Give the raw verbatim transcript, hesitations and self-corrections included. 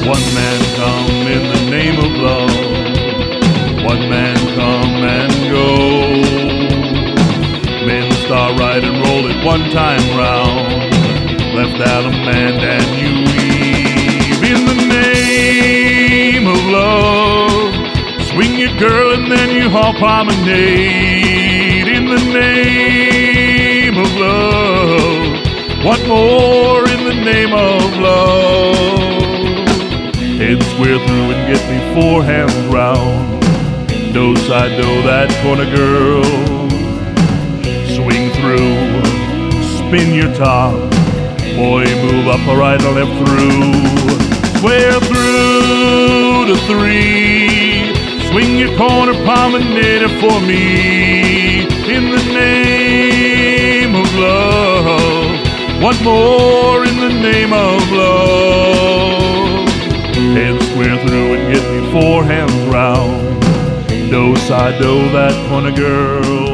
One man come in the name of love. One man come and go. Men start right and roll it one time round. Left out a man and you leave. In the name of love, swing your girl and then you all promenade. In the name of love, what more in the name of love? Head square through and get me four hands round. Do side do that corner girl. Swing through, spin your top. Boy, move up or right or left through. Square through to three. Swing your corner promenade for me. In the name of love, what more in the name of love? Head square through and get me four hands round. Do side do that corner girl.